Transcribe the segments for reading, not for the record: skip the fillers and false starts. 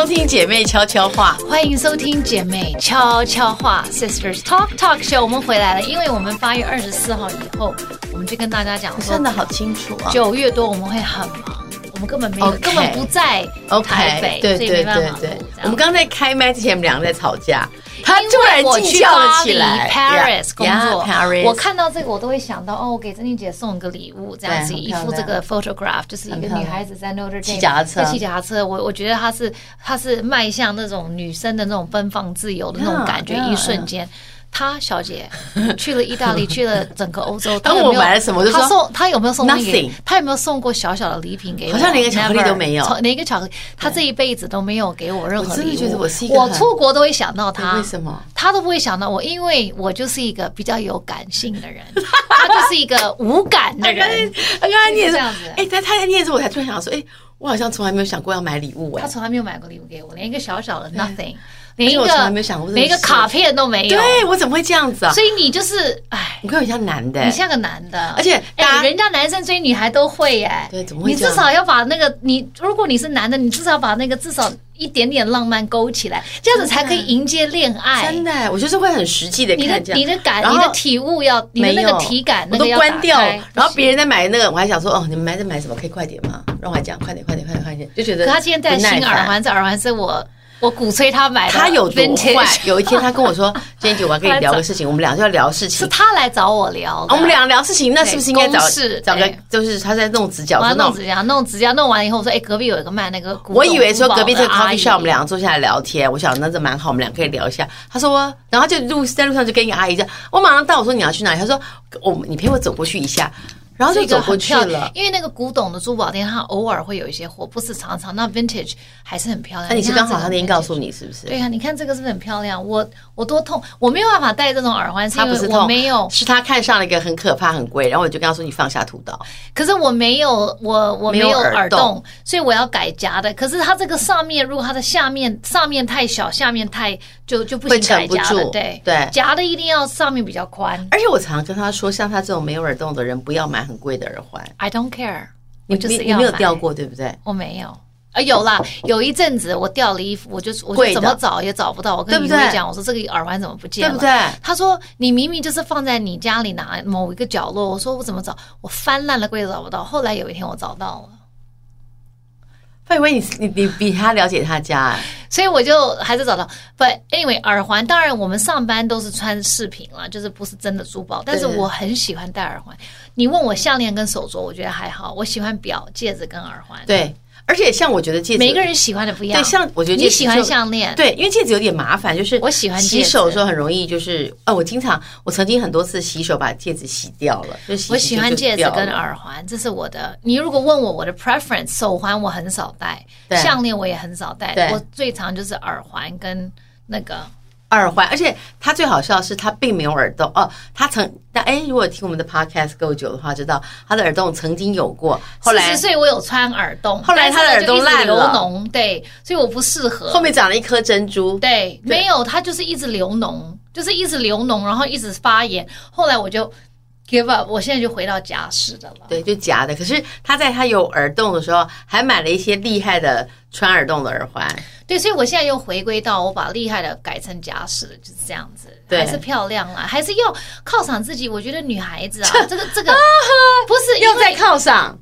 收听姐妹悄悄话， 欢迎收听姐妹悄悄话 Sisters Talk Show， 我们回来了，因为我们8月24号以后，我们就跟大家讲说， 算得好清楚啊。 9月多我们会很忙，我们根本没有，根本不在台北， 对所以没办法录。 我们刚在开麦之前，我们两个在吵架。他突然静叫了起来。 Paris 工作， Paris 我看到这个我都会想到，我给珍妮姐送个礼物，这样子一幅这个 photograph， 就是一个女孩子在 Notre Dame 骑脚踏车。我觉得她是迈向那种女生的那种奔放自由的那种感觉，一瞬间。她小姐去了意大利，去了整个欧洲。 当我买了什么，就说她有没有送 nothing？ 她有没有送过小小的礼品给我？ 好像连个巧克力都没有， 连个巧克力，她这一辈子都没有给我任何礼物。 我真的觉得我出国都会想到她， 为什么？ 她都不会想到我，因为我就是一个比较有感性的人，她就是一个无感的人。 她刚才念这样子， 她在念的时候，我才突然想说，我好像从来没有想过要买礼物。 她从来没有买过礼物给我，连一个小小的 nothing。 连一个卡片都没有。 对，我怎么会这样子啊？ 所以你就是， 你看我像男的， 你像个男的， 而且人家男生追女孩都会耶。 对，怎么会？ 你至少要把那个如果你是男的，你至少把那个至少一点点浪漫勾起来，这样子才可以迎接恋爱。 真的，我就是会很实际的看这样。 你的体悟要，你的那个体感那个要关掉。然后别人在买那个，我还想说，你们在买什么？可以快点吗？让我来讲，快点，就觉得。 可他今天戴新耳环，这耳环是我鼓吹他买的， 他有多坏？有一天他跟我说：“今天我要跟你聊个事情，我们俩就要聊事情。” 是他来找我聊， 我们俩聊事情，那是不是应该找个？就是他在弄指甲， 弄指甲，弄完以后我说：“隔壁有一个卖那个古董珠宝的阿姨。” 我以为说隔壁这个 coffee shop 我们俩坐下来聊天，我想那这蛮好，我们俩可以聊一下。他说，然后就在路上就跟一个阿姨讲，我马上到，我说你要去哪里？他说：“你陪我走过去一下。”然后就走过去了， 因为那个古董的珠宝店，它偶尔会有一些货，不是常常。那 vintage 还是很漂亮。 那你是刚好他那天告诉你是不是？ 对啊，你看这个是不是很漂亮？我多痛，我没有办法戴这种耳环，是因为我没有。 是他看上了一个很可怕、很贵，然后我就跟他说：“你放下屠刀。” 可是我没有，我没有耳洞，所以我要改夹的。可是它这个上面，如果它的上面太小，下面太就不行改夹的。对，夹的一定要上面比较宽。 而且我常常跟他说，像他这种没有耳洞的人，不要买很贵的耳环。 I don't care， 你没有掉过对不对？ 我没有。有啦，有一阵子我掉了衣服，我就怎么找也找不到。我跟李薇讲，我说这个耳环怎么不见了？ 对不对？ 他说你明明就是放在你家里哪某一个角落。我说我怎么找？我翻烂了柜子找不到。后来有一天我找到了。 我以为你比他了解他家所以我就还是找到。But anyway， 耳环当然我们上班都是穿饰品啦，就是不是真的珠宝。但是我很喜欢戴耳环。你问我项链跟手镯，我觉得还好。我喜欢表、戒指跟耳环。 对。而且像我觉得戒指， 每个人喜欢的不一样。 对，像我觉得你喜欢项链， 对，因为戒指有点麻烦，就是我喜欢戒指洗手的时候很容易，就是我曾经很多次洗手把戒指洗掉了，就洗我喜欢戒指跟耳环，这是我的。你如果问我的 preference， 手环我很少戴，项链我也很少戴，我最常就是耳环跟那个。 耳环，而且他最好笑的是，他并没有耳洞哦。如果听我们的 podcast 够久的话，知道他的耳洞曾经有过。后来 40岁我有穿耳洞， 后来他的耳洞烂了， 流脓，对，所以我不适合。 后面长了一颗珍珠， 对，没有，他就是一直流脓，然后一直发炎。后来我就 give up， 我现在就回到夹式的了。 对，就夹的。可是他在他有耳洞的时候，还买了一些厉害的穿耳洞的耳环。 对，所以我现在又回归到我把厉害的改成夹式的，就是这样子，还是漂亮啦，还是要犒赏自己。我觉得女孩子啊，这个不是又在犒赏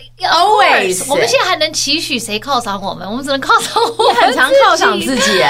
，always。 我们现在还能期许谁犒赏我们？我们只能犒赏我们自己。 很常犒赏自己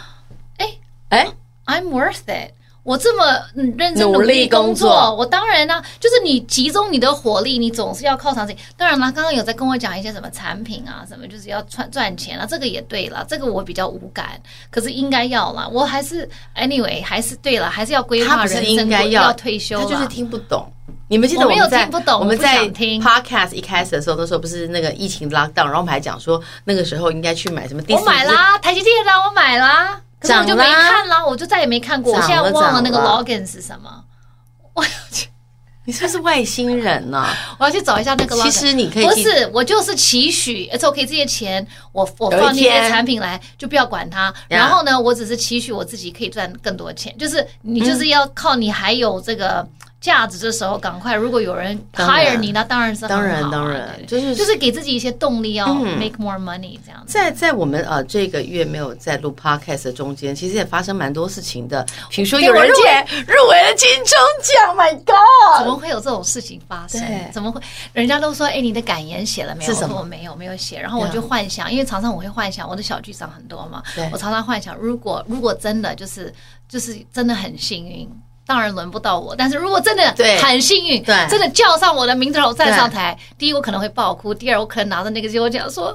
I'm worth it。我这么认真努力工作，我当然呢，就是你集中你的火力，你总是要犒赏自己。当然啦，刚刚有在跟我讲一些什么产品啊，什么就是要赚钱啊，这个也对了，这个我比较无感，可是应该要啦。我还是 anyway 还是对了，还是要规划人生，要退休了。 他就是听不懂。你们记得我没有听不懂， 我们在 podcast 一开始的时候，那时候不是那个疫情 lockdown， 然后我们还讲说那个时候应该去买什么。 我买啦，台积电啦，我买啦。可是我就没看啦，我就再也没看过。我现在忘了那个 login 是什么。 你是不是外星人呢？ 我要去找一下那个 login。 其实你可以不是，我就是期许 ，it's OK， 这些钱我放那些产品来，就不要管它。然后呢，我只是期许我自己可以赚更多钱，就是你就是要靠你还有这个价值的时候，赶快。如果有人 hire 你，那当然是很好、啊、 当然， 就是给自己一些动力，要 make more money 这样子。 在我们这个月没有在录 podcast 的中间，其实也发生蛮多事情的。比如说有人入围了金钟奖 ，My God， 怎么会有这种事情发生？怎么会？人家都说，你的感言写了没有？ 是什么？ 我说没有写。然后我就幻想，因为常常我会幻想，我的小剧场很多嘛，我常常幻想，如果真的就是真的很幸运。当然轮不到我，但是如果真的很幸运，真的叫上我的名头站上台，第一我可能会爆哭，第二我可能拿着那个金钟奖说，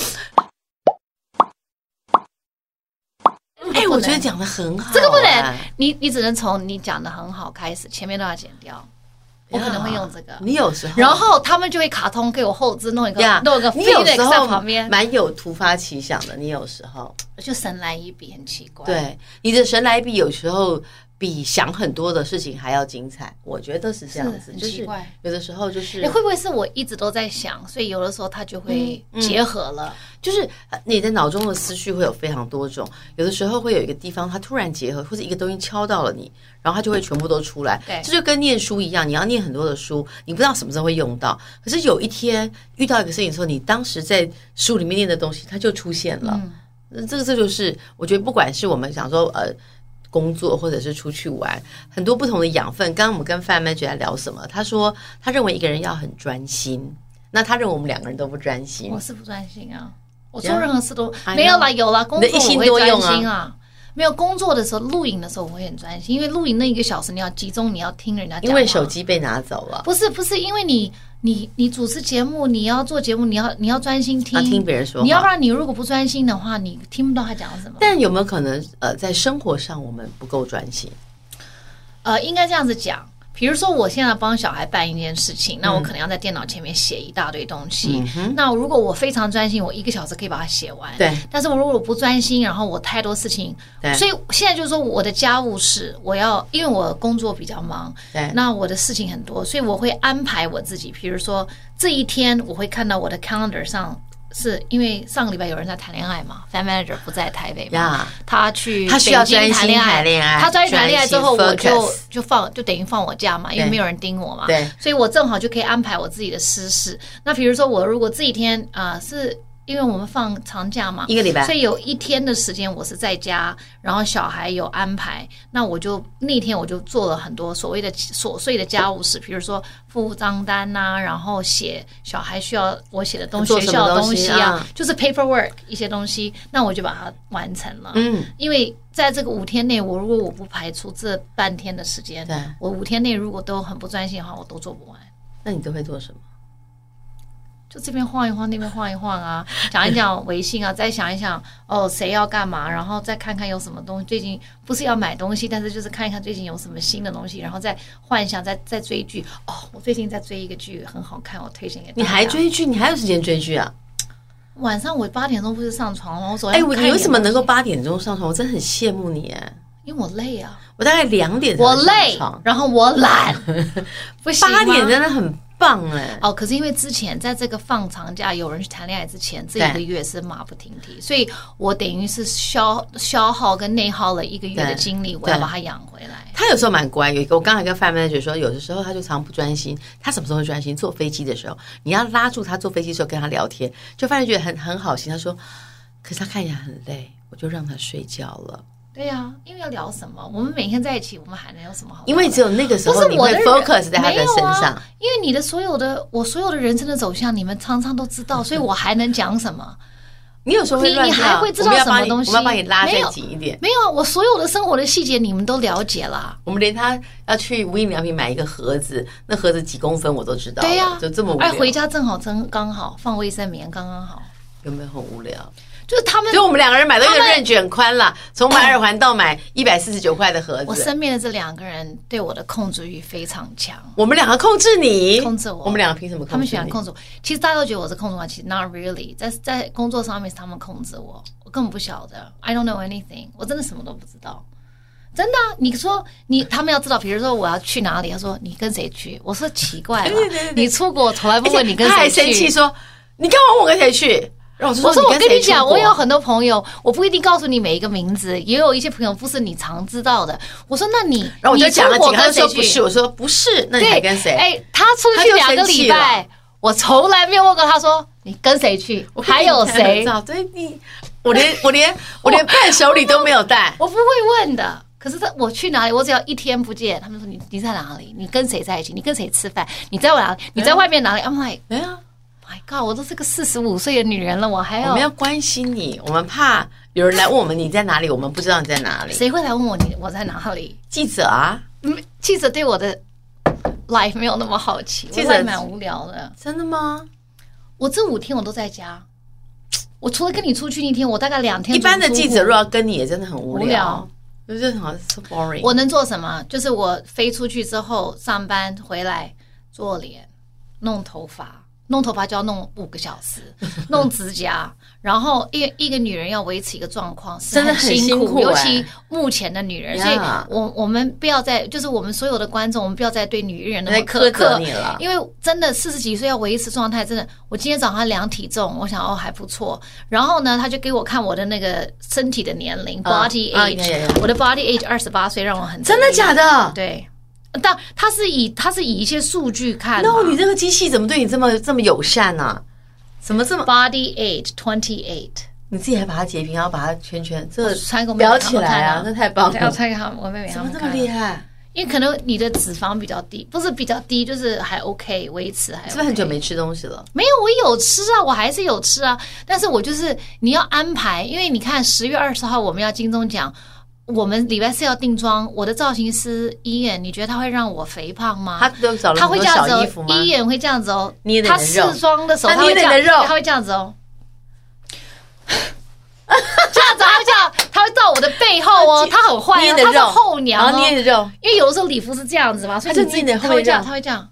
我觉得讲得很好， 这个不能，你只能从你讲得很好开始，前面都要剪掉。我可能会用这个， 你有时候， 然后他们就会卡通给我后置弄一个 Felix 在旁边， 蛮有突发奇想的。你有时候就神来一笔，很奇怪。 对，你的神来一笔有时候比想很多的事情还要精彩，我觉得是这样子， 很奇怪。 有的时候就是， 会不会是我一直都在想，所以有的时候它就会结合了？ 就是你的脑中的思绪会有非常多种，有的时候会有一个地方它突然结合，或者一个东西敲到了你，然后它就会全部都出来。 对， 这就跟念书一样，你要念很多的书，你不知道什么时候会用到，可是有一天遇到一个事情的时候，你当时在书里面念的东西它就出现了。这就是我觉得不管是我们想说工作或者是出去玩，很多不同的养分。刚刚我们跟范曼觉在聊什么？他说他认为一个人要很专心，那他认为我们两个人都不专心。 我是不专心啊，我做任何事都没有啦，有啦，工作我会专心啊。没有工作的时候，录影的时候我会很专心，因为录影那1个小时你要集中，你要听人家讲话。 因为手机被拿走了。 不是，因为你主持节目，你要做节目，你要专心听别人说话。 你要不然你如果不专心的话，你听不到他讲什么。 但有没有可能在生活上我们不够专心？ 应该这样子讲。比如说我现在帮小孩办一件事情，那我可能要在电脑前面写一大堆东西。那如果我非常专心，我1个小时可以把它写完。 对。 但是我如果不专心，然后我太多事情，所以现在就是说我的家务事，因为我工作比较忙，对，那我的事情很多，所以我会安排我自己。比如说这一天我会看到我的 calendar 上。是因为上个礼拜有人在谈恋爱嘛 ，Fan Manager 不在台北嘛，他去北京谈恋爱，他专心谈恋爱之后，我就等于放我假嘛，因为没有人盯我嘛，对，所以我正好就可以安排我自己的私事。那比如说我如果这一天是。因为我们放长假嘛，1个礼拜，所以有1天的时间我是在家，然后小孩有安排，那那天我就做了很多所谓的琐碎的家务事，比如说付账单啊，然后写小孩需要我写的东西，学校的东西啊，就是 paperwork 一些东西，那我就把它完成了。因为在这个5天内，如果我不排除这半天的时间，我5天内如果都很不专心的话，我都做不完。 那你都会做什么？ 就这边晃一晃，那边晃一晃啊，讲一讲微信啊，再想一想谁要干嘛，然后再看看有什么东西。最近不是要买东西，但是就是看一看最近有什么新的东西，然后再幻想，再追剧。我最近在追一个剧，很好看，我推荐给大家。 你还追剧？你还有时间追剧啊？ 晚上我8点钟不是上床吗？ 你为什么能够8点钟上床？我真的很羡慕你。 因为我累啊， 我大概2点我累，然后我懒，不行吗？ 8点真的很棒可是因为之前在这个放长假有人去谈恋爱之前，这1个月是马不停蹄，所以我等于是消耗跟内耗了1个月的精力，我要把它养回来。 他有时候蛮乖，我刚才跟范曼觉说，有的时候他就常不专心。他什么时候会专心？坐飞机的时候，你要拉住他坐飞机的时候跟他聊天，就范曼觉得很好心。他说，可是他看起来很累，我就让他睡觉了。 对呀，因为要聊什么？我们每天在一起，我们还能有什么好聊的？ 因为只有那个时候你会 focus 在他的身上。 因为你的所有的人生的走向，你们常常都知道，所以我还能讲什么？ 你有时候会乱跳， 你还会知道什么东西？ 我们要把你拉再紧一点。 没有，我所有的生活的细节你们都了解了。 我们连他要去无印良品买一个盒子，那盒子几公分我都知道。 对呀， 就这么无聊。 回家正好刚好放卫生棉，刚刚好。 有没有很无聊？ 就是他们， 就我们2个人买到一个任卷宽了，从买耳环到买149块的盒子。 我身边的这2个人对我的控制欲非常强。 我们2个控制你， 控制我。 我们2个凭什么控制你？ 他们喜欢控制我。其实大家都觉得我是控制我，其实 not really。在工作上面是他们控制我，我根本不晓得。I don't know anything， 我真的什么都不知道。真的你说他们要知道，比如说我要去哪里，他说你跟谁去？我说奇怪了，你出国从来不问你跟谁去。 他还生气说你干嘛问我跟谁去？ 然后我说我跟你讲，我有很多多朋友，我不一定告诉你每一个名字，也有一些朋友不是你常知道的。我说那你， 然后我就讲了几个，他说去不是，我说不是，那你还跟谁？ 哎，他出去2个礼拜，我从来没有问过他说你跟谁去，还有谁？ 对你，我连伴手礼都没有带， 我不会问的。可是我去哪里，我只要1天不见，他们说你在哪里？你跟谁在一起？你跟谁吃饭？你在哪里？你在外面哪里 ？I'm like， 对啊 ，My God， 我都是个45岁的女人了，我们要关心你，我们怕有人来问我们你在哪里，我们不知道你在哪里。 谁会来问我在哪里？ 记者啊， 记者对我的 life 没有那么好奇，记者蛮无聊的。 真的吗？ 我这5天我都在家，我除了跟你出去1天，我大概2天。 一般的记者如果要跟你，也真的很无聊。就是好像 so boring。 我能做什么？就是我飞出去之后上班回来做脸、弄头发就要弄5个小时，弄指甲，然后一个女人要维持一个状况真的很辛苦， 尤其目前的女人，所以我们不要再，就是我们所有的观众，我们不要再对女人那么苛刻你了， 因为真的40几岁要维持状态，真的，我今天早上量体重，我想还不错，然后呢，他就给我看我的那个身体的年龄 body age，我的 body age 28岁，让我很真的假的？ 对。但他是以一些数据看。 No， 你这个机器怎么对你这么友善呢？怎么这么 ？Body age 28， 你自己还把它截屏，然后把它圈这穿给我裱起来啊，那太棒了！ 要穿给我妹妹他们看。 怎么这么厉害？ 因为可能你的脂肪比较低，不是比较低，就是还 OK， 维持还 OK。 是不是很久没吃东西了？ 没有，我有吃啊，我还是有吃啊。但是我就是你要安排，因为你看10月20号我们要金钟奖。我们礼拜4要定妆，我的造型师伊眼，你觉得他会让我肥胖吗？ 他都找了很多小衣服吗？ 伊眼会这样子哦， 捏的他试妆的时候他会这样，他会这样子哦，这样子他会这样，他会到我的背后哦，他很坏哦，他是后娘哦， 捏的肉， 因为有的时候礼服是这样子嘛，所以他会这样，他会这样。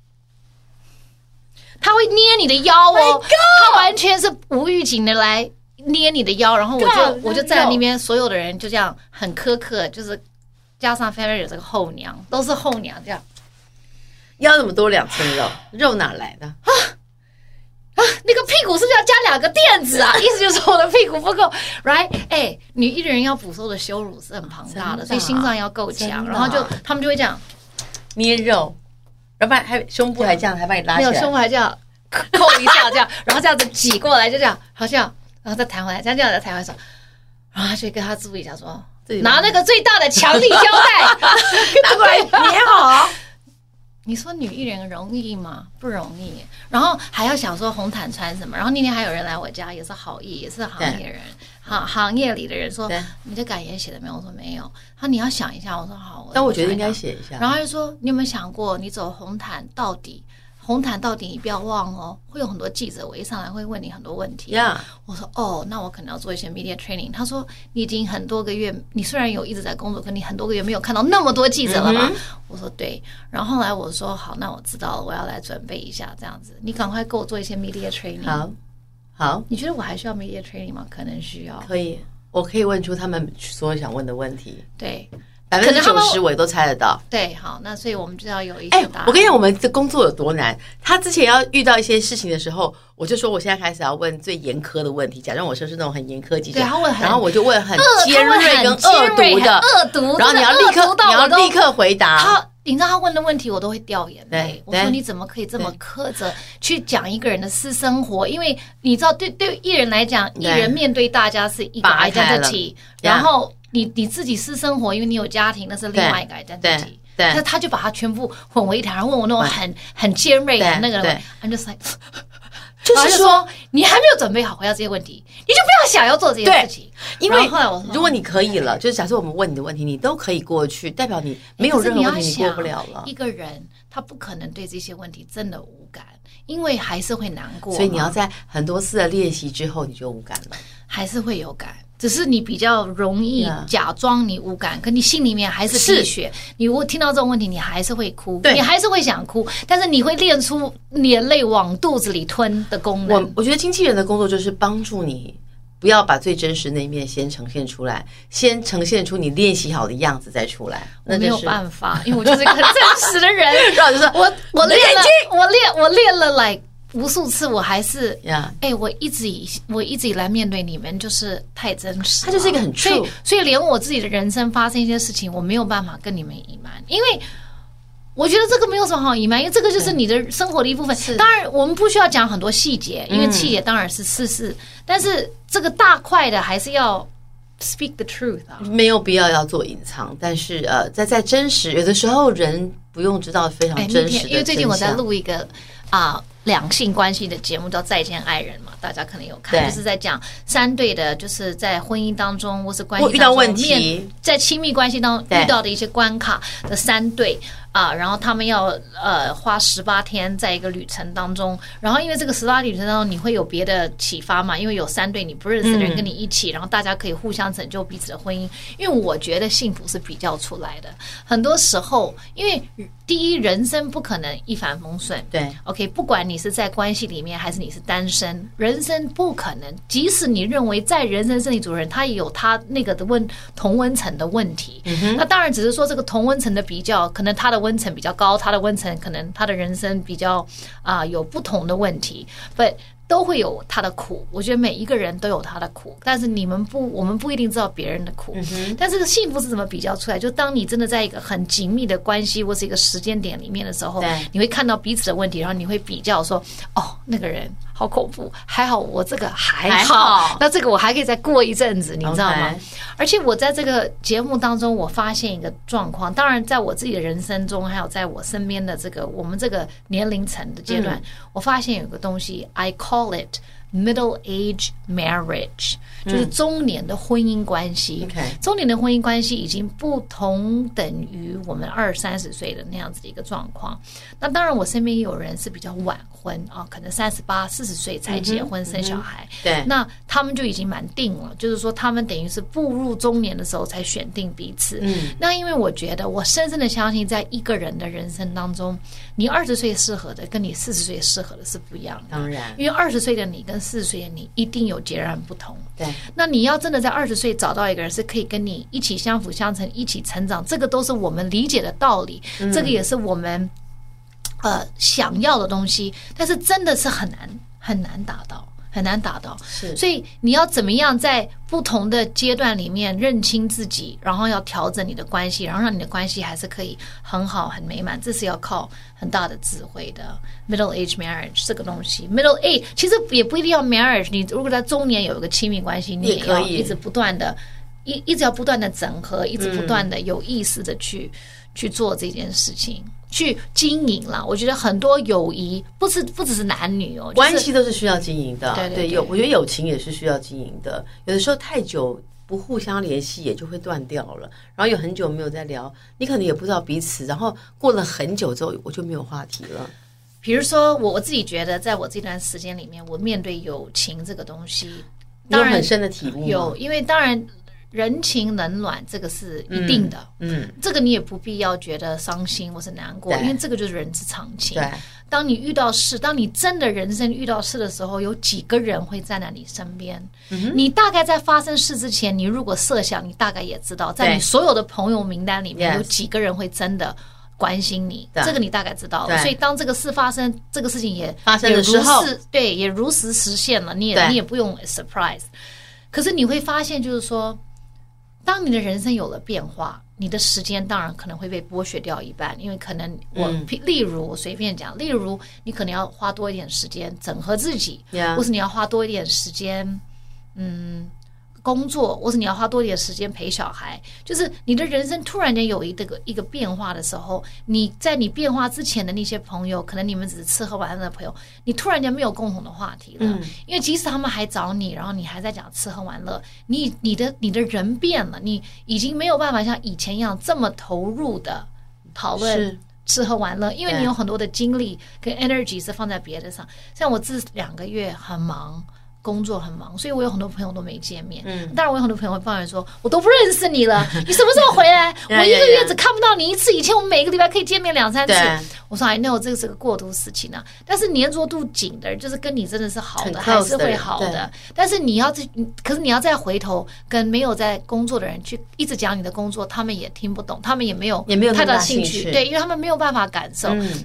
他会捏你的腰哦，他完全是无预警的来捏你的腰，然后我就站在那边，所有的人就这样很苛刻，就是加上 family 有这个后娘，都是后娘这样。 腰这么多2寸肉哪来的？ 那个屁股是不是要加2个垫子啊？意思就是说我的屁股不够 ，right？ 哎，女艺人要补收的羞辱是很庞大的，所以心脏要够强，然后他们就会这样捏肉，然后还胸部还这样，还把你拉起来， 没有胸部还这样扣一下这样，然后这样子挤过来就这样，好像。然后再弹回来，这样再弹回来说，然后他就跟他助理讲说，拿那个最大的强力胶带拿过来捏好。 你说女艺人容易吗？不容易。然后还要想说红毯穿什么。然后那天还有人来我家，也是好意，也是行业人，行业里的人说，你的感言写的没有？我说没有。他说你要想一下。我说好。 但我觉得应该写一下。 然后他就说，你有没有想过，你走红毯到底你不要忘哦，会有很多记者围上来会问你很多问题。我说哦，那我可能要做一些 media training。他说你已经很多个月，你虽然有一直在工作，可你很多个月没有看到那么多记者了吧？我说对。然后后来我说好，那我知道了，我要来准备一下这样子。你赶快给我做一些 media training。好。你觉得我还需要 media training 吗？可能需要。 可以，我可以问出他们所有想问的问题。 对。 90%我也都猜得到。 对，好，那所以我们就要有一些答案。 我跟你讲，我们的工作有多难。他之前要遇到一些事情的时候，我就说我现在开始要问最严苛的问题。假装我说是那种很严苛技巧，然后我就问很尖锐跟恶毒的，然后你要立刻回答。 你知道他问的问题，我都会掉眼泪。我说你怎么可以这么苛责去讲一个人的私生活？因为你知道，对艺人来讲，艺人面对大家是一个 identity， 然后。你自己私生活，因为你有家庭，那是另外一个 identity。但是他就把它全部混为一谈，然后问我那种很尖锐的那个人 ，I'm just like， 就是说你还没有准备好回答这些问题，你就不要想要做这些事情。因为如果你可以了，就是假设我们问你的问题，你都可以过去，代表你没有任何问题你过不了了。 一个人他不可能对这些问题真的无感，因为还是会难过。 所以你要在很多次的练习之后，你就无感了， 还是会有感。只是你比较容易假装你无感，可你心里面还是滴血。你如果听到这种问题，你还是会哭，你还是会想哭，但是你会练出眼泪往肚子里吞的功能。 我觉得经纪人的工作就是帮助你不要把最真实那一面先呈现出来，先呈现出你练习好的样子再出来。 我没有办法，因为我就是一个很真实的人。 然后就说我练了 like 无数次我还是我一直以来面对你们就是太真实了， 它就是一个很 true， 所以连我自己的人生发生一些事情，我没有办法跟你们隐瞒，因为我觉得这个没有什么好隐瞒，因为这个就是你的生活的一部分。当然我们不需要讲很多细节，因为细节当然是事，但是这个大块的还是要 speak the truth 啊， 没有必要做隐藏，但是在真实，有的时候人不用知道非常真实的真相。 因为最近我在录一个两性关系的节目叫《再见爱人》嘛，大家可能有看，就是在讲3对的，就是在婚姻当中或是关系当中遇到问题， 在亲密关系当中遇到的一些关卡的3对然后他们要花18天在一个旅程当中，然后因为这个18旅程当中你会有别的启发嘛，因为有3对你不认识的人跟你一起，然后大家可以互相拯救彼此的婚姻。因为我觉得幸福是比较出来的，很多时候因为第一，人生不可能一帆风顺， 对 OK， 不管你是在关系里面还是你是单身，人生不可能，即使你认为在人生胜利组人他也有他那个的同温层的问题，那当然只是说这个同温层的比较，可能他的温层比较高，他的温层可能他的人生比较有不同的问题，but都会有他的苦，我觉得每一个人都有他的苦，但是我们不一定知道别人的苦，但这个幸福是怎么比较出来？就当你真的在一个很紧密的关系或是一个时间点里面的时候，你会看到彼此的问题，然后你会比较说，那个人好恐怖，还好我这个还好，那这个我还可以再过一阵子，你知道吗？而且我在这个节目当中，我发现一个状况，当然在我自己的人生中，还有在我身边的我们这个年龄层的阶段，我发现有个东西 I call it middle age marriage， 就是中年的婚姻关系。中年的婚姻关系已经不同等于我们20-30岁的那样子的一个状况。那当然我身边也有人是比较晚婚可能38-40岁才结婚生小孩， 对， 那他们就已经蛮定了，就是说他们等于是步入中年的时候才选定彼此。那因为我觉得我深深的相信，在一个人的人生当中，你20岁适合的跟你40岁适合的是不一样的， 当然， 因为20岁的你跟40岁的你一定有截然不同。 对， 那你要真的在20岁找到一个人是可以跟你一起相辅相成，一起成长，这个都是我们理解的道理，这个也是我们想要的东西，但是真的是很难达到。很难达到，所以你要怎么样在不同的阶段里面认清自己，然后要调整你的关系，然后让你的关系还是可以很好很美满，这是要靠很大的智慧的。 middle age marriage 这个东西， middle age 其实也不一定要 marriage， 你如果在中年有一个亲密关系，你也要一直不断的一直要不断的整合，一直不断的有意识的去做这件事情，去经营啦。我觉得很多友谊不只是男女关系都是需要经营的。 对， 我觉得友情也是需要经营的。有的时候太久不互相联系，也就会断掉了。然后有很久没有在聊，你可能也不知道彼此，然后过了很久之后，我就没有话题了。 比如说我自己觉得，在我这段时间里面，我面对友情这个东西，当然有很深的体悟吗？ 有，因为当然。人情冷暖这个是一定的，这个你也不必要觉得伤心或是难过，因为这个就是人之常情。 对， 当你遇到事，当你真的人生遇到事的时候，有几个人会站在你身边？你大概在发生事之前，你如果设想，你大概也知道，在你所有的朋友名单里面，有几个人会真的关心你，这个你大概知道了。所以当这个事发生，这个事情也发生的时候， 对，也如实实现了，你也不用 surprise。可是你会发现，就是说。当你的人生有了变化，你的时间当然可能会被剥削掉一半，因为可能例如我随便讲，例如你可能要花多一点时间整合自己，或是你要花多一点时间，工作，或是你要花多一点时间陪小孩，就是你的人生突然间有一个变化的时候，你在你变化之前的那些朋友，可能你们只是吃喝玩乐的朋友，你突然间没有共同的话题了，因为即使他们还找你，然后你还在讲吃喝玩乐，你的人变了，你已经没有办法像以前一样这么投入的讨论吃喝玩乐，因为你有很多的精力跟 energy 是放在别的上。像我这2个月很忙。工作很忙，所以我有很多朋友都没见面。当然我有很多朋友会抱怨说，我都不认识你了，你什么时候回来？我1个月只看不到你1次，以前我们每个礼拜可以见面2-3次。我说 I know 这个是个过渡时期呢，但是粘着度紧的，就是跟你真的是好的，还是会好的。但是可是你要再回头跟没有在工作的人去一直讲你的工作，他们也听不懂，他们也没有太大兴趣。对，因为他们没有办法感受。那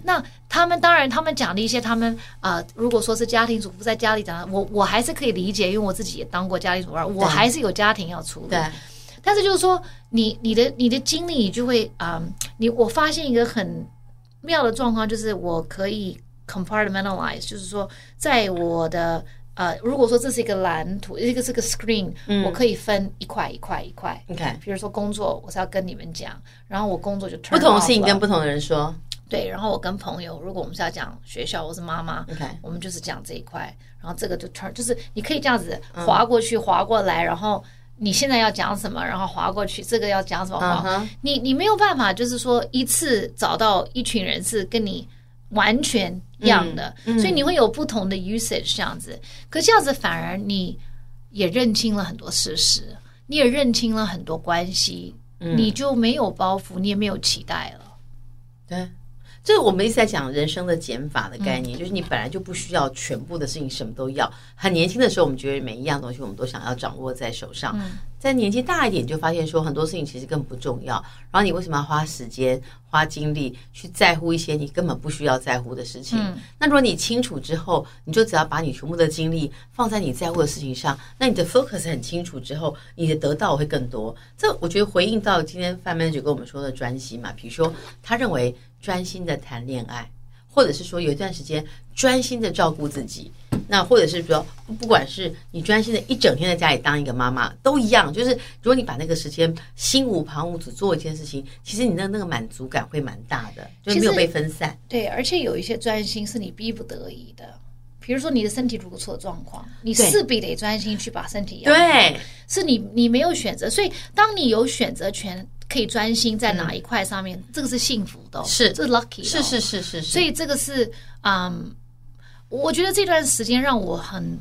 他们当然，他们讲的一些，他们如果说是家庭主妇在家里讲的，我还是可以理解，因为我自己也当过家庭主妇，我还是有家庭要处理。 对， 但是就是说，你的经历，你就会我发现一个很妙的状况，就是我可以 compartmentalize， 就是说，在我的如果说这是一个蓝图，这个是个 screen，我可以分一块一块一块。 OK， 比如说工作，我是要跟你们讲，然后我工作就 turn off 了， 不同的事情跟不同的人说。 对，然后我跟朋友，如果我们是要讲学校或是妈妈， OK， 我们就是讲这一块，然后这个就 turn， 就是你可以这样子滑过去，滑过来，然后你现在要讲什么，然后滑过去，这个要讲什么，你没有办法，就是说一次找到一群人是跟你完全一样的，所以你会有不同的 usage 这样子。可这样子反而你也认清了很多事实，你也认清了很多关系，你就没有包袱，你也没有期待了。 对。就是我们一直在讲人生的减法的概念，就是你本来就不需要全部的事情什么都要。很年轻的时候，我们觉得每一样东西我们都想要掌握在手上。在年纪大一点，就发现说很多事情其实根本不重要。然后你为什么要花时间、花精力去在乎一些你根本不需要在乎的事情？那如果你清楚之后，你就只要把你全部的精力放在你在乎的事情上，那你的 focus 很清楚之后，你的得到会更多。这我觉得回应到今天范 manager 跟我们说的专心嘛，比如说他认为专心的谈恋爱，或者是说有一段时间专心的照顾自己，那或者是说不管是你专心的一整天在家里当一个妈妈都一样，就是如果你把那个时间心无旁骛只做一件事情，其实你那个满足感会蛮大的，就是没有被分散。 对，而且有一些专心是你逼不得已的，比如说你的身体如果出了状况，你势必得专心去把身体养好。 对， 是你没有选择，所以当你有选择权，可以专心在哪一块上面，这个是幸福的， 是这是 lucky 的， 是。 所以这个是我觉得这段时间让我很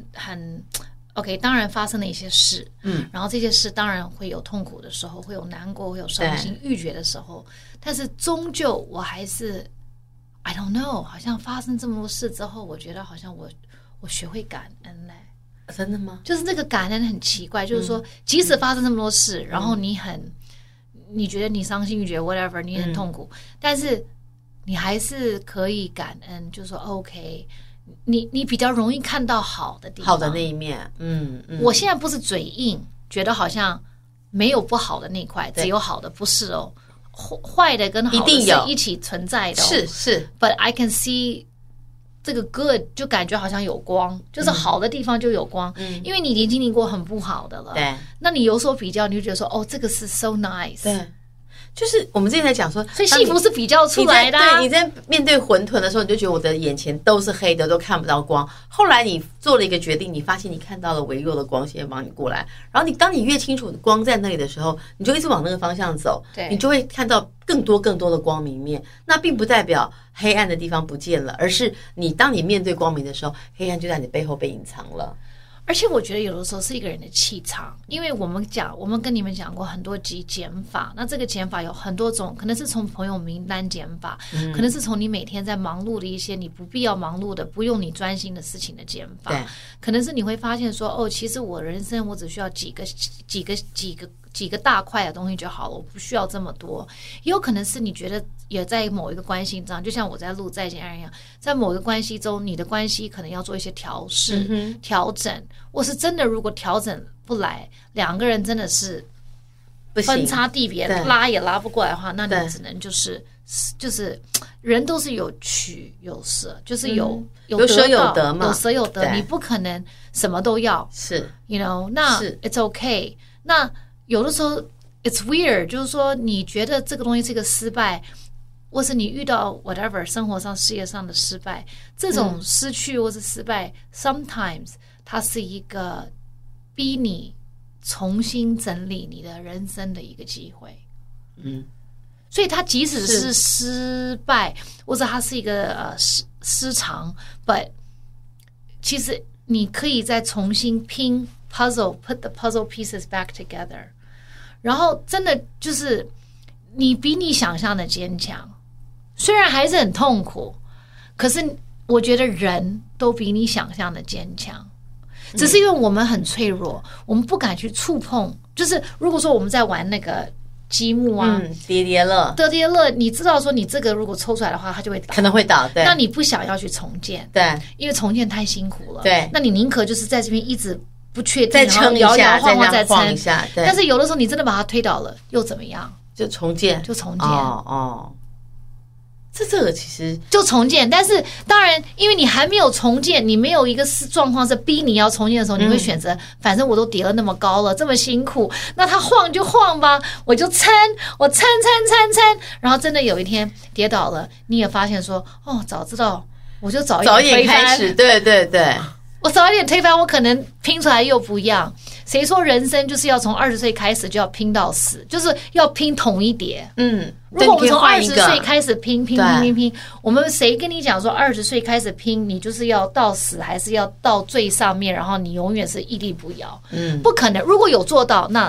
OK， 当然发生了一些事，然后这些事当然会有痛苦的时候，会有难过，会有伤心欲绝的时候，但是终究我还是 I don't know， 好像发生这么多事之后，我觉得好像我学会感恩嘞。 真的吗？ 就是这个感恩很奇怪，就是说即使发生这么多事，然后你觉得你伤心欲绝 whatever， 你很痛苦，但是你还是可以感恩，就是说 OK， 你比较容易看到好的地方， 好的那一面。 我现在不是嘴硬，觉得好像没有不好的那块，只有好的，不是哦，坏的跟好的是一起存在的， 是 ，But I can see。这个 good 就感觉好像有光，就是好的地方就有光，因为你已经经历过很不好的了， 对， 那你有所比较，你就觉得说，哦，这个是 so nice， 对，就是我们之前在讲说， 所以幸福是比较出来的， 对，你在面对混沌的时候，你就觉得我的眼前都是黑的，都看不到光。后来你做了一个决定，你发现你看到了微弱的光线帮你过来，然后当你越清楚光在那里的时候，你就一直往那个方向走， 对， 你就会看到更多的光明面。那并不代表黑暗的地方不见了，而是当你面对光明的时候，黑暗就在你背后被隐藏了。 而且我觉得有的时候是一个人的气场，因为我们跟你们讲过很多集减法，那这个减法有很多种，可能是从朋友名单减法，可能是从你每天在忙碌的一些你不必要忙碌的、不用你专心的事情的减法，可能是你会发现说，哦，其实我人生我只需要几个大块的东西就好了，我不需要这么多。也有可能是你觉得也在某一个关系中，就像我在录再见爱人一样，在某一个关系中，你的关系可能要做一些调试、调整，或是真的如果调整不来，两个人真的是分差地别，拉也拉不过来的话，那你只能就是人都是有取有舍，就是有舍有得嘛， 有舍有得，你不可能什么都要， 是 ，you know， 那 it's okay， 那有的时候 it's weird， 就是说你觉得这个东西是一个失败，或是你遇到 whatever 生活上、事业上的失败，这种失去或是失败，sometimes 它是一个逼你重新整理你的人生的一个机会。所以它即使是失败，或者它是一个失常 ，but 其实你可以再重新拼 puzzle，put the puzzle pieces back together。然后真的就是你比你想象的坚强，虽然还是很痛苦，可是我觉得人都比你想象的坚强，只是因为我们很脆弱，我们不敢去触碰。就是如果说我们在玩那个积木啊， 叠叠乐， 你知道说你这个如果抽出来的话，它就会倒， 可能会倒，对。 那你不想要去重建， 对， 因为重建太辛苦了， 对。 那你宁可就是在这边一直不确定， 再撑一下， 摇摇晃晃再撑一下，对。 但是有的时候你真的把它推倒了，又怎么样？ 就重建，哦。这个其实就重建，但是当然，因为你还没有重建，你没有一个状况是逼你要重建的时候，你会选择，反正我都叠了那么高了，这么辛苦，那它晃就晃吧，我就撑，然后真的有一天跌倒了，你也发现说，哦，早知道我就早一点推翻， 开始，对。 我早一点推翻，我可能拼出来又不一样。谁说人生就是要从20岁开始就要拼到死，就是要拼同一叠？如果我们从20岁开始拼，我们谁跟你讲说20岁开始拼，你就是要到死，还是要到最上面，然后你永远是屹立不摇？不可能。如果有做到，那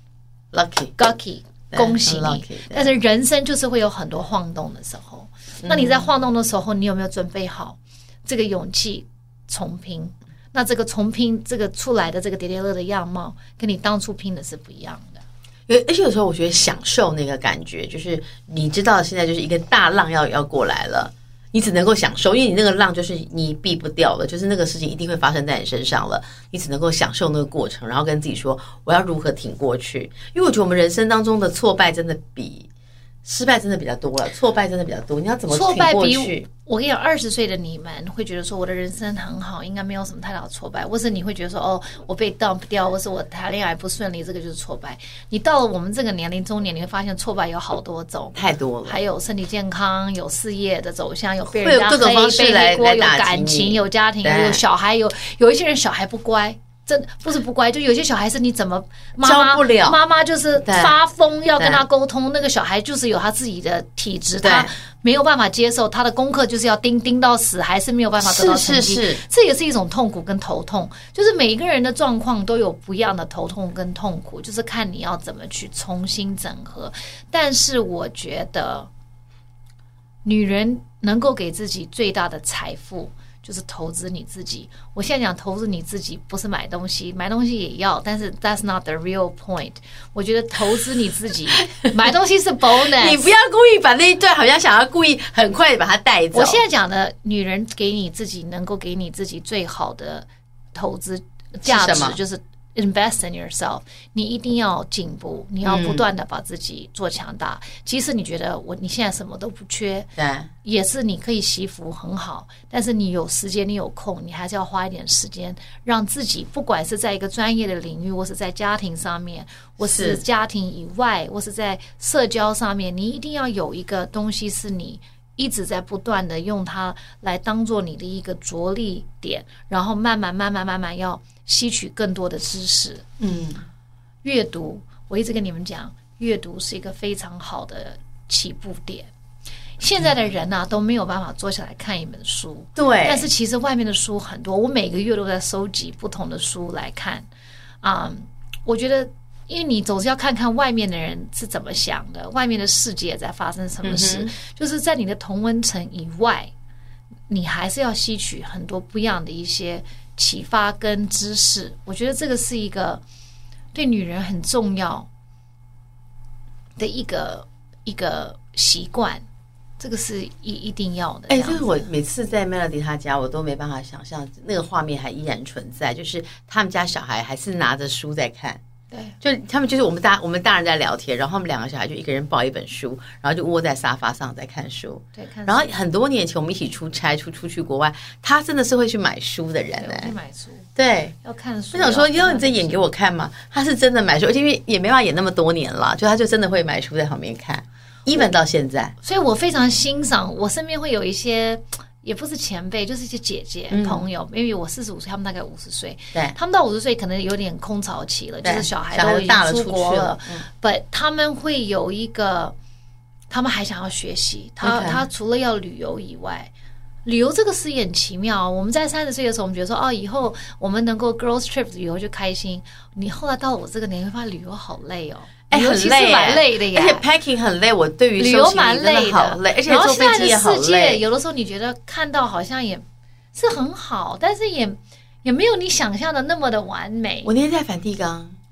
lucky， 恭喜你。但是人生就是会有很多晃动的时候，那你在晃动的时候，你有没有准备好这个勇气重拼？那这个重拼这个出来的这个叠叠乐的样貌，跟你当初拼的是不一样的。 而且有时候我觉得享受那个感觉，就是你知道现在就是一个大浪要过来了，你只能够享受，因为你那个浪就是你避不掉了，就是那个事情一定会发生在你身上了，你只能够享受那个过程，然后跟自己说我要如何挺过去。因为我觉得我们人生当中的挫败真的比失败真的比较多了，挫败真的比较多，你要怎么挺过去？ 我跟你讲，20岁的你们会觉得说我的人生很好，应该没有什么太大的挫败，或是你会觉得说哦，我被 dump 掉，或是我谈恋爱不顺利，这个就是挫败。你到了我们这个年龄中年，你会发现挫败有好多种， 太多了， 还有身体健康，有事业的走向，有被人家各种方式来有感情，有家庭，有小孩，有一些人小孩不乖。真不是不乖，就有些小孩是你怎么教不了， 妈妈就是发疯要跟他沟通，那个小孩就是有他自己的体质，他没有办法接受，他的功课就是要盯到死，还是没有办法得到成绩。是，这也是一种痛苦跟头痛，就是每一个人的状况都有不一样的头痛跟痛苦，就是看你要怎么去重新整合。但是我觉得女人能够给自己最大的财富就是投资你自己。我现在讲投资你自己不是买东西，买东西也要，但是 that's not the real point。 我觉得投资你自己买东西是 bonus。 你不要故意把那一段好像想要故意很快把它带走。 我现在讲的女人给你自己能够给你自己最好的投资价值就是invest in yourself， 你一定要进步，你要不断的把自己做强大。即使你觉得你现在什么都不缺， 对， 也是你可以惜福很好，但是你有时间，你有空，你还是要花一点时间，让自己不管是在一个专业的领域，或是在家庭上面，或是家庭以外，或是在社交上面，你一定要有一个东西是你一直在不断的用它来当做你的一个着力点，然后慢慢要吸取更多的知识。阅读，我一直跟你们讲，阅读是一个非常好的起步点。现在的人啊，都没有办法坐下来看一本书， 对。 但是其实外面的书很多，我每个月都在收集不同的书来看。我觉得因为你总是要看看外面的人是怎么想的，外面的世界在发生什么事，就是在你的同温层以外，你还是要吸取很多不一样的一些启发跟知识。我觉得这个是一个对女人很重要的一个习惯，这个是一定要的。 就是我每次在 Melody 她家，我都没办法想象那个画面还依然存在，就是他们家小孩还是拿着书在看。 对， 就他们就是我们大人在聊天，然后他们两个小孩就一个人抱一本书，然后就窝在沙发上在看书。 对，看书。 然后很多年前我们一起出差出去国外，他真的是会去买书的人哎，去买书， 对， 要看书。 我想说，你在演给我看嘛？他是真的买书，因为也没办法演那么多年了，就他就真的会买书在旁边看，even 到现在。 所以我非常欣赏，我身边会有一些。也不是前辈，就是一些姐姐朋友，因为我45岁，他们大概50岁， 对， 他们到50岁可能有点空巢期了，就是小孩都已经出国了，but 他们会有一个，他们还想要学习，他除了要旅游以外，旅游这个事也很奇妙。我们在30岁的时候，我们觉得说以后我们能够 girls trip 旅游就开心，你后来到了我这个年龄，发现旅游好累哦。 很累， 蛮累的耶， 而且 packing 很累。我对于旅游蛮累的， 好累，而且坐飞机也好累。然后现在的世界， 有的时候你觉得看到好像也是很好，但是也没有你想象的那么的完美。 我那天在梵蒂冈，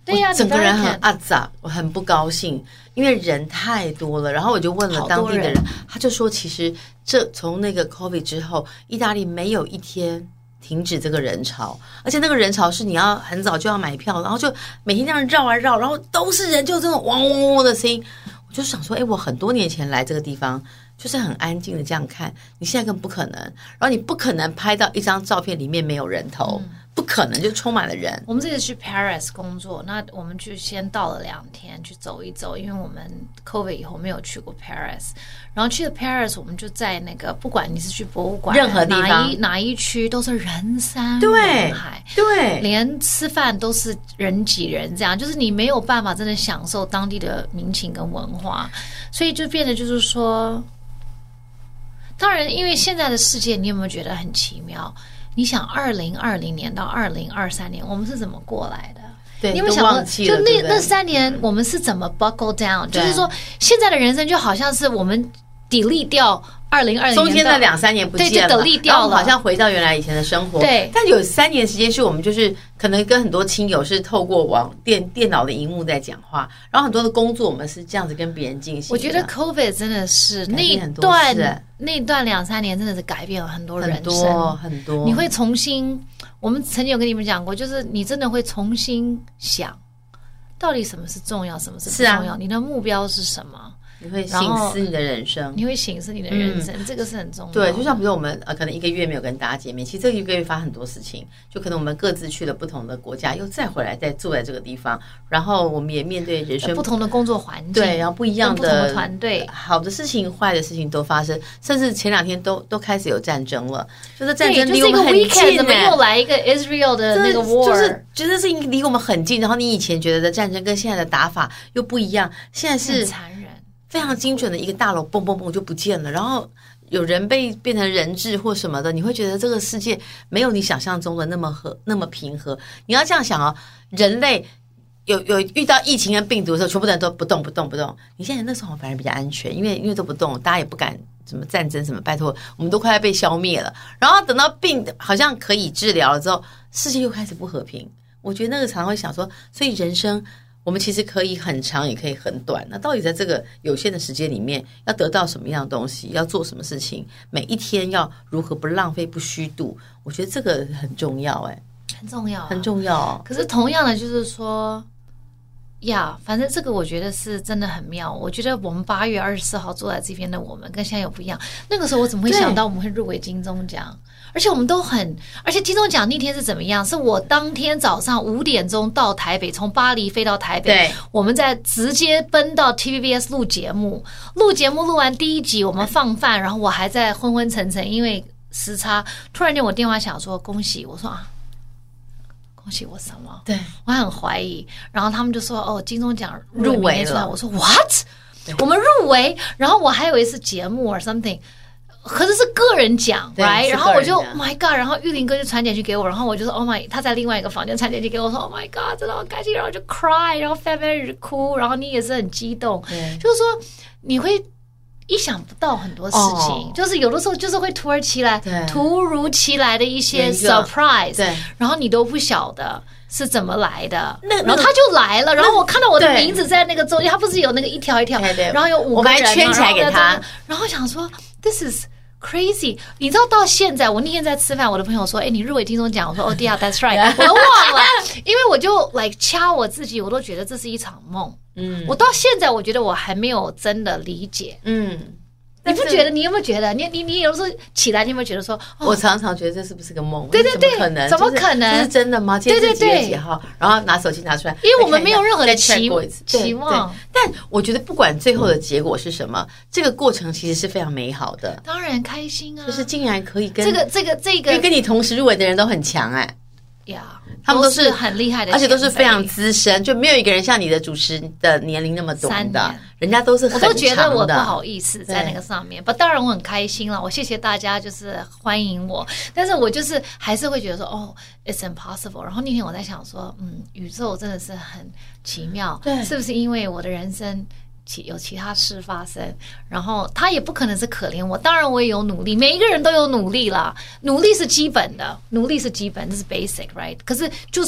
对呀， 我整个人很阿杂，我很不高兴，因为人太多了。然后我就问了当地的人，他就说，其实从那个 COVID 之后，意大利没有一天停止这个人潮，而且那个人潮是你要很早就要买票，然后就每天这样绕啊绕，然后都是人，就这种嗡嗡嗡的声音。我就想说，我很多年前来这个地方，就是很安静的这样看，你现在更不可能，然后你不可能拍到一张照片里面没有人头。不可能，就充满了人。 我们这次去 Paris 工作，那我们就先到了2天去走一走，因为我们 COVID 以后没有去过 Paris， 然后去了 Paris， 我们就在那个不管你是去博物馆， 任何地方哪一区都是人山人海， 对， 连吃饭都是人挤人，这样就是你没有办法真的享受当地的民情跟文化，所以就变得就是说，当然，因为现在的世界，你有没有觉得很奇妙？你想2020年到2023年，我们是怎么过来的？ 对， 你有没有想过，就那3年我们是怎么 buckle down？就是说，现在的人生就好像是我们 delete 掉2020年中间的2-3年不见了， 对，就 delete 掉了， 好像回到原来以前的生活。 对， 但有3年时间是我们就是可能跟很多亲友是透过电脑的荧幕在讲话，然后很多的工作我们是这样子跟别人进行的。 我觉得 COVID 真的是那段2-3年真的是改变了很多人生， 很多。你会重新，我们曾经有跟你们讲过，就是你真的会重新想，到底什么是重要，什么是不重要，你的目标是什么。 你会省思你的人生， 你会省思你的人生，这个是很重要的。 对，就像比如说我们可能1个月没有跟大家见面，其实这1个月发很多事情，就可能我们各自去了不同的国家，又再回来再住在这个地方，然后我们也面对人生不同的工作环境， 对，然后不一样的不同的团队， 好的事情、坏的事情都发生，甚至前2天都开始有战争了，就是战争离我们很近， 怎么又来一个 Israel 的那个 war， 就是觉得是离我们很近，然后你以前觉得的战争跟现在的打法又不一样，现在是很残忍。 非常精准的一个大楼蹦蹦蹦就不见了，然后有人变成人质或什么的，你会觉得这个世界没有你想象中的那么平和。你要这样想人类有遇到疫情跟病毒的时候，全部的人都不动。你现在那时候反而比较安全，因为都不动，大家也不敢什么战争什么，拜托，我们都快要被消灭了。然后等到病好像可以治疗了之后，世界又开始不和平。我觉得那个常常会想说，所以人生。我们其实可以很长，也可以很短。那到底在这个有限的时间里面，要得到什么样的东西？要做什么事情？每一天要如何不浪费、不虚度？我觉得这个很重要， 很重要， 很重要。 可是同样的，就是说，反正这个我觉得是真的很妙。我觉得我们8月24号坐在这边的我们，跟现在有不一样。那个时候我怎么会想到我们会入围金钟奖？而且我们都而且金钟奖那天是怎么样？是我当天早上5点钟到台北，从巴黎飞到台北， 对， 我们在直接奔到 TVBS 录节目录完第1集，我们放饭，然后我还在昏昏沉沉，因为时差。突然间我电话响说恭喜，我说恭喜我什么？ 对， 我很怀疑。然后他们就说金钟奖入围了。 我说 what？ 我们入围？然后我还以为是节目 or something。可是是个人奖 ，right？ 然后我就 ，Oh my God！ 然后玉林哥就传简讯给我，然后我就说 ，Oh my！ 他在另外一个房间传简讯给我说 ，Oh my God！ 真的好开心，然后就 cry， 然后 family 就哭，然后你也是很激动，就是说你会意想不到很多事情，就是有的时候就是会突如其来的一些 surprise， 对， 然后你都不晓得。是怎么来的？然后他就来了，然后我看到我的名字在那个中间，他不是有那个一条一条，然后有5个人， 我们还圈起来给他， 然后想说 ，This is crazy。你知道到现在，我那天在吃饭，我的朋友说，你入围金钟奖，我说，Yeah，that's right， 我都忘了，因为我就掐我自己，我都觉得这是一场梦。我到现在我觉得我还没有真的理解。你不觉得？你有没有觉得？你有时候起来，你有没有觉得说？ 我常常觉得这是不是个梦？ 对，怎么可能？ 这是真的吗？今天是几月几号？然后拿手机拿出来， 因为我们没有任何的期望。 但我觉得不管最后的结果是什么，这个过程其实是非常美好的。 当然开心啊！ 就是竟然可以跟这个， 因为跟你同时入围的人都很强他们都是很厉害的， 而且都是非常资深，就没有一个人像你的主持的年龄那么短的，人家都是很长的。 我都觉得我不好意思在那个上面，当然我很开心了，我谢谢大家就是欢迎我，但是我就是还是会觉得说it's impossible。然后那天我在想说，宇宙真的是很奇妙，是不是因为我的人生有其他事发生，然后他也不可能是可怜我，当然我也有努力，每一个人都有努力啦，努力是基本的，这是 basic right？ 可是就是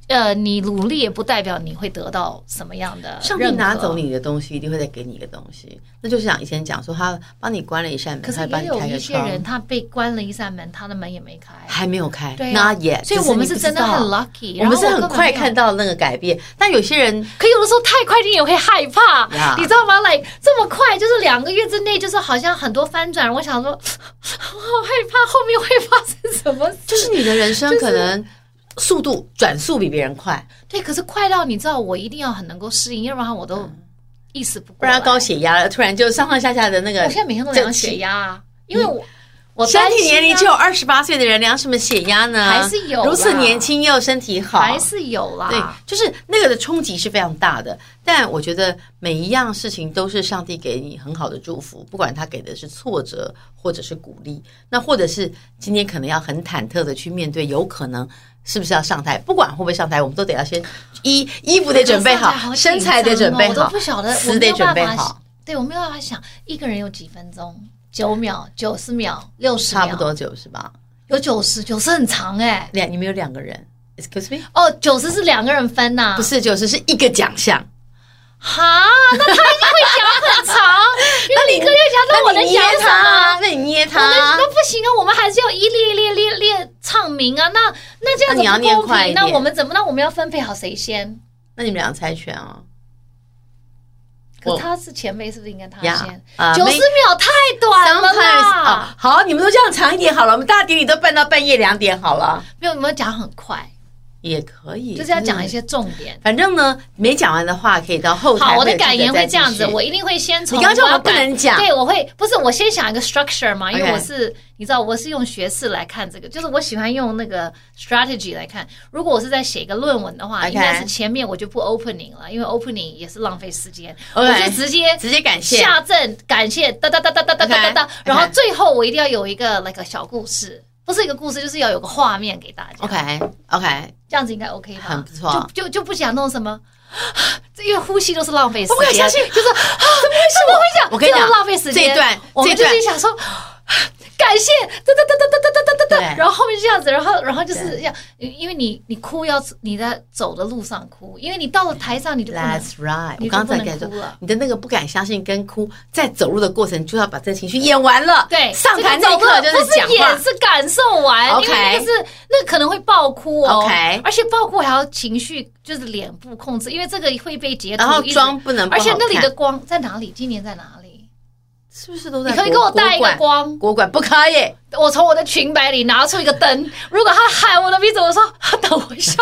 你努力也不代表你会得到什么样的认可。 上帝拿走你的东西，一定会再给你一个东西。那就是像以前讲说，他帮你关了一扇门， 可是也有一些人，他被关了一扇门，他的门也没开， 还没有开， 对 ，Not yet。 所以我们是真的很 lucky， 我们是很快看到那个改变。但有些人， 可有的时候太快，你也会害怕，你知道吗？这么快，就是2个月之内，就是好像很多翻转。我想说，我好害怕后面会发生什么事。 就是你的人生可能速度转速比别人快， 对，可是快到你知道，我一定要很能够适应，要不然我都意识不过来， 不然高血压了，突然就上上下下的那个。 我现在每天都量血压啊，因为我身体年龄只有28岁的人量什么血压呢？ 还是有， 如此年轻又身体好， 还是有啦。 对，就是那个的冲击是非常大的。但我觉得每一样事情都是上帝给你很好的祝福，不管他给的是挫折或者是鼓励，那或者是今天可能要很忐忑的去面对，有可能是不是要上台，不管会不会上台，我们都得要先衣服得准备好，身材得准备好， 我都不晓得， 词得准备好。 对，我没有办法想一个人有几分钟，9秒、90秒、60秒， 差不多90吧。 有90很长哎。 你们有2个人 ，excuse me？ 哦，90是2个人分呐， 不是90是一个奖项。 哈，那他一定会讲很长，因为你一个月讲，那我能讲什么？ 那你捏他， 那不行啊，我们还是要一列唱名啊。那这样子不公平，那我们怎么？那我们要分配好谁先？ 那你们俩猜拳啊。 可他是前辈，是不是应该他先？90秒太短了啦。 好，你们都这样长一点好了，我们大典礼都办到半夜2点好了。 没有，你们讲很快。 也可以， 就是要讲一些重点。 反正呢，没讲完的话可以到后台。 好，我的感言会这样子，我一定会先从。 你刚刚说我不能讲， 对，我会不是我先想一个 structure 嘛，因为我是你知道我是用学士来看这个，就是我喜欢用那个 strategy 来看。如果我是在写一个论文的话，应该是前面我就不 opening 了，因为 opening 也是浪费时间，我就直接感谢下阵感谢哒哒哒哒哒哒哒哒，然后最后我一定要有一个 like 小故事。不是一个故事，就是要有个画面给大家。OK， 这样子应该 OK 吧？ 很不错。 就不想弄什么，因为呼吸都是浪费时间。 我不敢相信， 就是怎么会这样？ 我跟你讲， 浪费时间。 这段我们就是想说。感谢，哒，然后后面这样子，然后就是要，因为你哭要你在走的路上哭，因为你到了台上你就不能。 That's right， 我刚才跟你说，你的那个不敢相信跟哭，在走路的过程就要把这情绪演完了。 对， 上台那一刻就是讲话， 不是演，是感受完。因为那个可能会爆哭哦。 OK， 而且爆哭还要情绪就是脸部控制，因为这个会被截图， 然后妆不能不好看， 而且那里的光在哪里？今年在哪里？ 是不是都在？ 你可以给我带一个光， 国馆不可以。 我从我的裙摆里拿出一个灯，如果他喊我的名字，我说等我一下。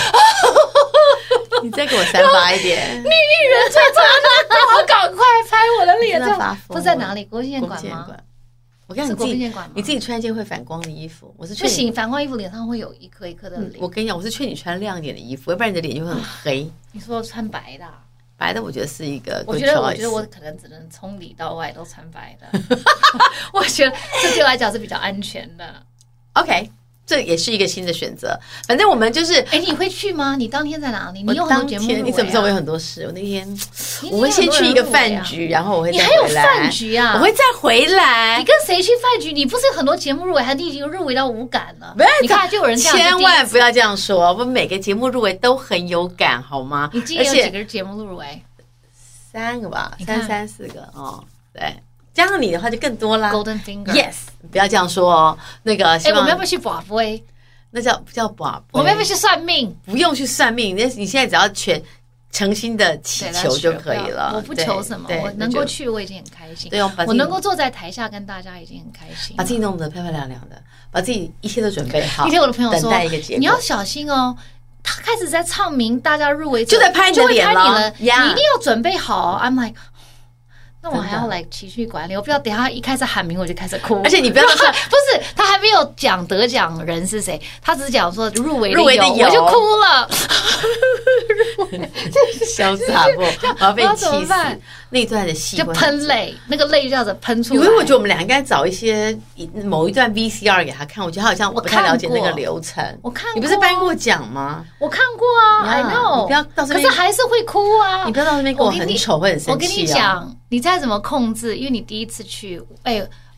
你再给我散发一点。 你女人最重要，我赶快拍我的脸。不是在哪里？国庆馆吗？ 我跟你自己穿一件会反光的衣服。我是不行，反光衣服脸上会有一颗一颗的脸。 我跟你讲，我是劝你穿亮一点的衣服，要不然你的脸就会很黑。 你说穿白的？白的我觉得是一个 good choice。 我觉得我可能只能从里到外都穿白的。我觉得这对我来讲是比较安全的。 OK， 这也是一个新的选择。反正我们就是， 你会去吗？你当天在哪里？你有很多节目入围啊？ 你怎么知道我有很多事？我那天我会先去一个饭局，然后我会再回来。 你还有饭局啊？ 我会再回来。 你跟谁去饭局？你不是有很多节目入围，还你已经入围到无感了？你看，就有人这样， 千万不要这样说。我们每个节目入围都很有感，好吗？ 你今年有几个节目入围 ？3个吧，3、4个哦，对。加上你的话就更多啦。 Golden Finger， Yes， 不要这样说哦。那个， 我们要不要去拔杯？ 那叫拔杯。 我们要不要去算命？ 不用去算命，你现在只要诚心的祈求就可以了。 我不求什么，我能够去，我已经很开心。 对， 我能够坐在台下跟大家已经很开心。 把自己弄得漂漂亮亮的，把自己一切都准备好。 一天我的朋友说， 等待一个结果， 你要小心哦。他开始在唱名，大家入围就在拍你的脸了， 你一定要准备好。I'm like。那我还要来情绪管理，我不要等他一开始喊名我就开始哭。 而且你不要说， 不是他还没有讲得奖人是谁，他只是讲说入围的有， 我就哭了。 潇洒不？我要被气死。那段的戏就喷泪，那个泪就这样子喷出来。 因为我觉得我们俩应该找一些某一段 VCR 给他看，我觉得他好像不太了解那个流程。 我看过， 你不是颁过奖吗？ 我看过啊 ，I know。 你不要到这边， 可是还是会哭啊。 你不要到那边给我很丑，会很生气。 我跟你讲，你再怎么控制，因为你第一次去，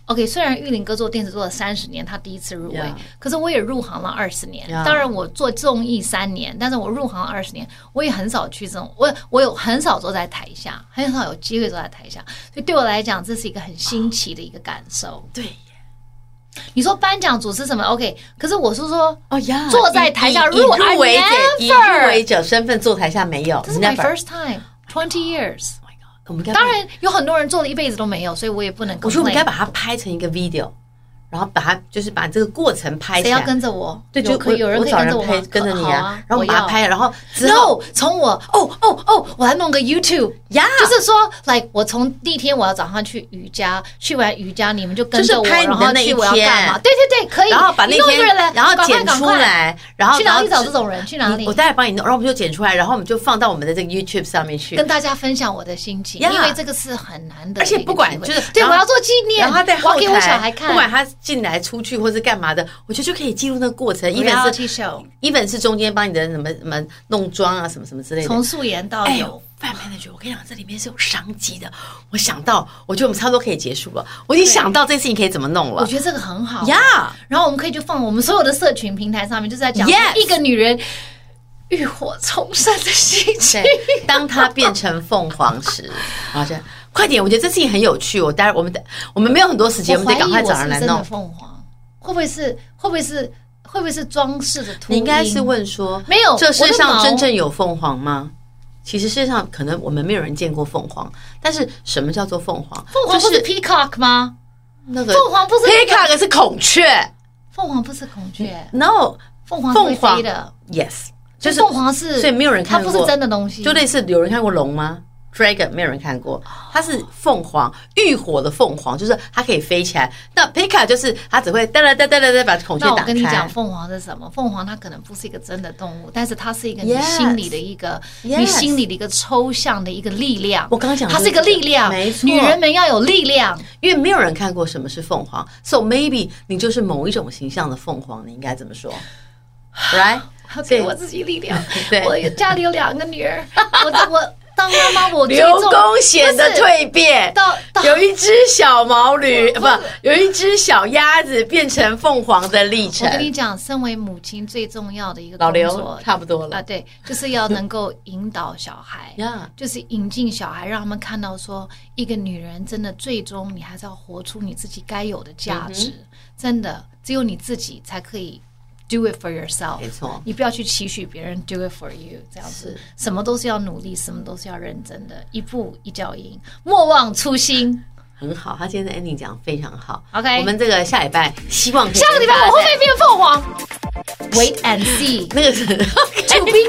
OK， 虽然玉林哥做电视做了30年，他第一次入围， Yeah. 可是我也入行了20年。 Yeah. 当然，我做综艺3年，但是我入行了20年，我也很少去这种，我有很少坐在台下，很少有机会坐在台下，所以对我来讲，这是一个很新奇的一个感受。 对。 你说颁奖主持什么 OK， 可是我是说坐在台下以入围者身份坐台下没有， 这是 my first time 20 years。当然有很多人做了一辈子都没有，所以我也不能。 我觉得我们该把它拍成一个 video， 然后把它就是把这个过程拍起来。 谁要跟着我？ 对，就可以有人可以跟着我吗？ 跟着你啊，然后把它拍，然后之后从我我来弄个 YouTube 呀， 就是说 like 我从第一天我要早上去瑜伽，去完瑜伽你们就跟着我， 然后去我要干嘛？对对对，可以。 然后把那天然后剪出来，然后去哪里找这种人？去哪里？ 我待会帮你弄，然后我们就剪出来，然后我们就放到我们的这个 YouTube 上面去， 跟大家分享我的心情，因为这个是很难的， 而且不管就是对我要做纪念， 然后他在后台我要给我小孩看， 不管他进来出去或是干嘛的，我觉得就可以记录那个过程。even 是中间帮你的什么弄妆啊，什么什么之类的， 从素颜到有。 范manager， 我跟你讲，这里面是有商机的。我想到，我觉得我们差不多可以结束了。我已经想到这事情可以怎么弄了。 我觉得这个很好呀。 然后我们可以就放我们所有的社群平台上面，就是在讲一个女人浴火重生的心情。 当她变成凤凰时，然后就快点！我觉得这事情很有趣。待会我们没有很多时间，我们得赶快找人来弄。 凤凰会不会是装饰的秃鹰？ 你应该是问说， 没有， 这世上真正有凤凰吗？其实世界上可能我们没有人见过凤凰，但是什么叫做凤凰？ 凤凰不是 peacock 吗？ 那个凤凰不是 peacock 是孔雀， 凤凰不是孔雀。 No， 凤凰是会飞的。 Yes， 就是凤凰是， 所以没有人看过， 它不是真的东西。 就类似有人看过龙吗？Dragon 没有人看过，它是凤凰，浴火的凤凰，就是它可以飞起来。那 Peacock 就是它只会哒哒哒哒哒把孔雀打开。 那我跟你讲，凤凰是什么？凤凰它可能不是一个真的动物，但是它是一个你心里的一个，你心里的一个抽象的一个力量。 我刚刚讲， 它是一个力量， 没错， 女人们要有力量， 因为没有人看过什么是凤凰 ，so maybe 你就是某一种形象的凤凰，你应该怎么说 ？Right？ 要给我自己力量。 对， 我家里有2个女儿，我。当妈妈，我刘公显的蜕变，有一只小毛驴，有一只小鸭子变成凤凰的历程。 我跟你讲，身为母亲最重要的一个工作， 老刘差不多了啊，对，就是要能够引导小孩，就是引进小孩，让他们看到说，一个女人真的最终你还是要活出你自己该有的价值，真的只有你自己才可以。Do it for yourself， 没错， 你不要去期许别人 do it for you， 这样子，什么都是要努力，什么都是要认真的，一步一脚印，莫忘初心。 很好，他今天的 ending 讲非常好。 OK， 我们这个下礼拜希望下个礼拜我会不会变凤凰 ？Wait and see， 那个是 to be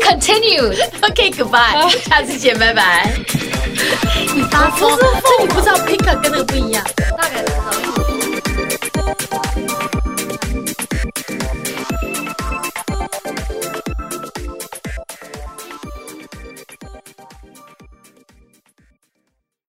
continued。 OK，goodbye， 下次见，拜拜。你发疯，这你不知道 Peacock 跟那个不一样。